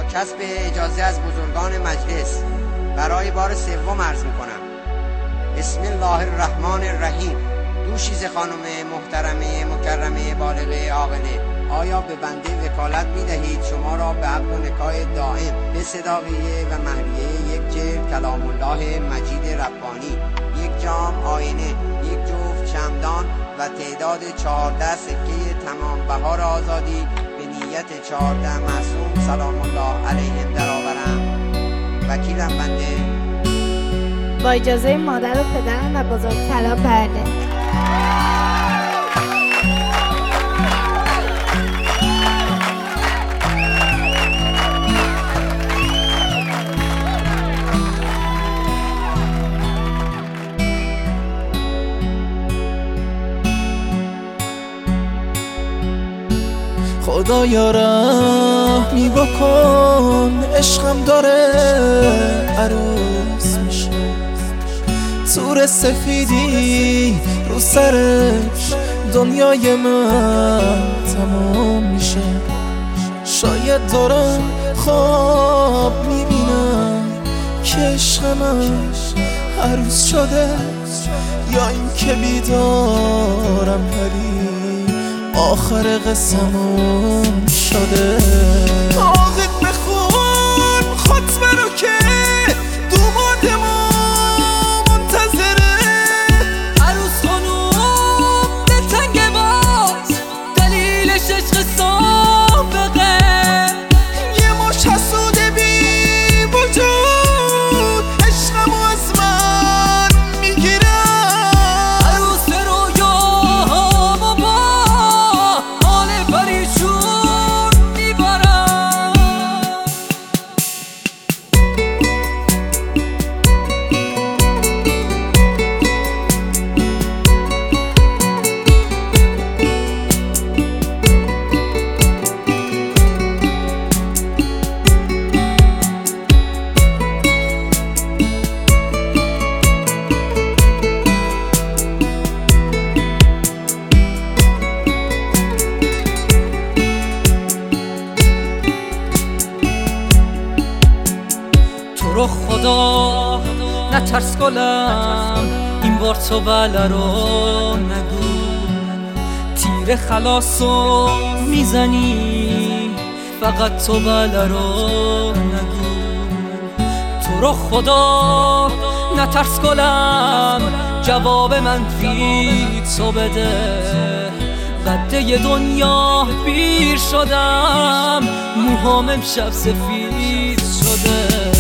کسب اجازه از بزرگان مجلس برای بار سوم عرض میکنم. بسم الله الرحمن الرحیم. دوشیزه خانم محترمه مکرمه بالغه عاقله، آیا به بنده وکالت میدهید شما را به عقد و نکاح دائم به صداقیه و مهریه یک جلد کلام الله مجید ربانی، یک جام آینه، یک جفت شمدان و تعداد 14 سکه تمام بهار آزادی به نیت 14 معصوم سلام الله علیهم درآورم. وکیلم بنده. با اجازه مادر و پدرم و بزرگترا برده. خدایا رحمی بکن، عشقم داره عروس میشه، تور سفیدی رو سرش دنیای من تمام میشه. شاید دارم خواب میبینم که عشق من عروس شده، یا این که بیدارم ولی آخر قسمم شده. عاقد بخون خطبه رو که دوماد ما منتظره، عروس خانوم به تنگ باز دلیلش عشق سابقه، یه مش حسود بی وجود عشقمو از من میگیره. عروس رویام و با حال پریشون میبرم. تو رو خدا نترس گلم، این بار تو بله رو نگو، تیر خلاصو میزنی فقط تو بله رو نگو. تو رو خدا نترس گلم، جواب منفی تو بده، قده دنیا پیر شدم، موهام امشب سفید شده.